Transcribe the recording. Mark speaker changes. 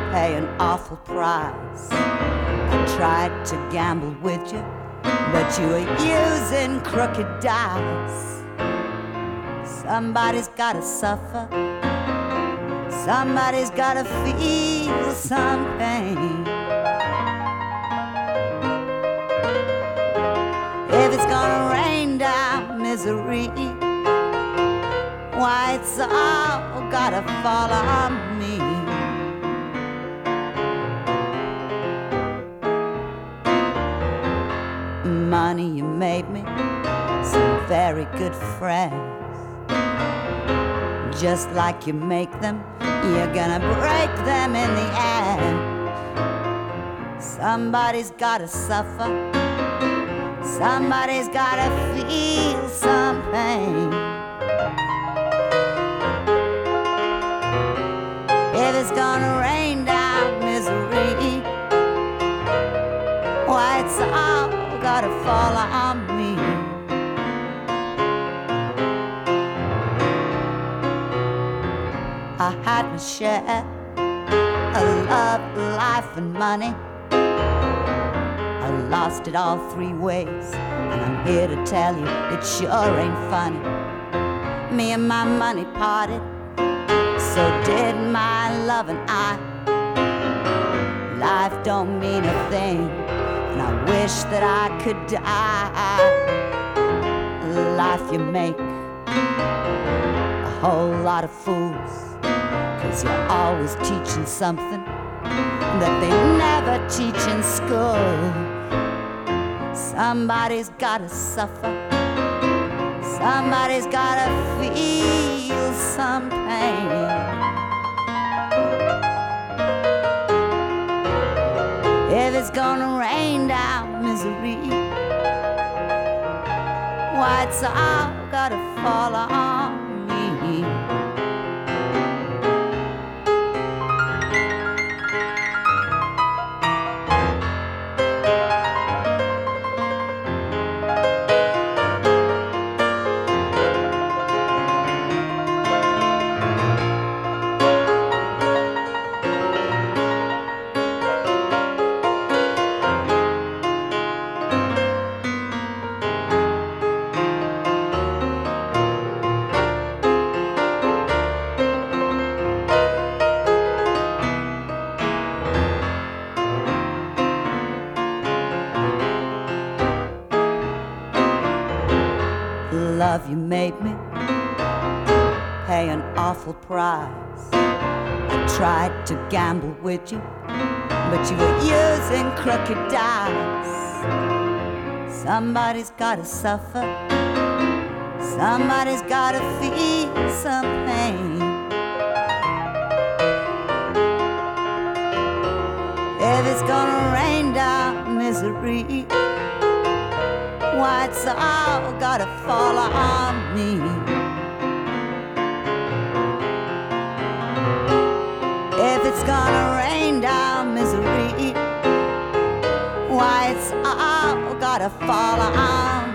Speaker 1: pay an awful price. I tried to gamble with you, but you were using crooked dice. Somebody's gotta suffer, somebody's gotta feel some pain. If it's gonna rain down misery, why it's all gotta fall on me. Money, you made me some very good friends. Just like you make them, you're gonna break them in the end. Somebody's gotta suffer, somebody's gotta feel some pain. If it's gonna rain down misery, why it's all gotta fall on me. I had my share of love, life, and money. I lost it all three ways, and I'm here to tell you it sure ain't funny. Me and my money parted, so did my love and I. Life don't mean a thing, and I wish that I could die. Life, you make a whole lot of fools, 'cause you're always teaching something that they never teach in school. Somebody's gotta suffer, somebody's gotta feel some pain. If it's gonna rain down misery, why it's all gotta fall on me. Love, you made me pay an awful price. I tried to gamble with you, but you were using crooked dice. Somebody's gotta suffer, somebody's gotta feel some pain. If it's gonna rain down misery, why it's all gotta fall on me. If it's gonna rain down misery, why it's all gotta fall on